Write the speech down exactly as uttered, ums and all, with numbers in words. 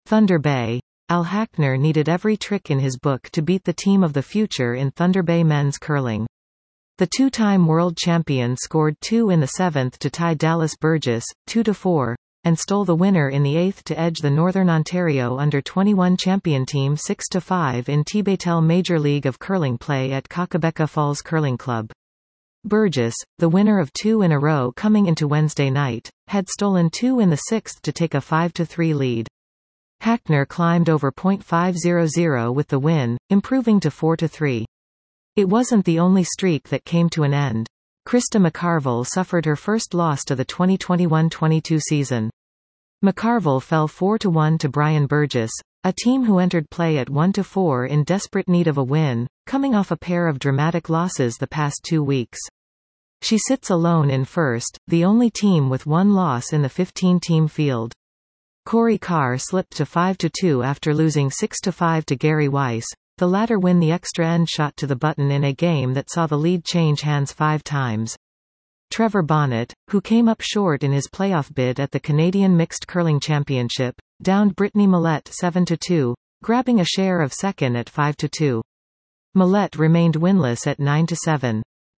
Thunder Bay. Al Hackner needed every trick in his book to beat the team of the future in Thunder Bay men's curling. The two-time world champion scored two in the seventh to tie Dallas Burgess, two to four, and stole the winner in the eighth to edge the Northern Ontario under twenty-one champion team six to five in T-Batel Major League of Curling play at Kakabeka Falls Curling Club. Burgess, the winner of two in a row coming into Wednesday night, had stolen two in the sixth to take a five to three lead. Hackner climbed over point five hundred with the win, improving to four to three. It wasn't the only streak that came to an end. Krista McCarville suffered her first loss to the twenty twenty-one twenty-two season. McCarville fell four to one to Brian Burgess, a team who entered play at one to four in desperate need of a win, coming off a pair of dramatic losses the past two weeks. She sits alone in first, the only team with one loss in the fifteen-team field. Corey Carr slipped to five to two after losing six to five to Gary Weiss, the latter win the extra end shot to the button in a game that saw the lead change hands five times. Trevor Bonnet, who came up short in his playoff bid at the Canadian Mixed Curling Championship, downed Brittany Millette seven to two, grabbing a share of second at five to two. Millette remained winless at nine to seven.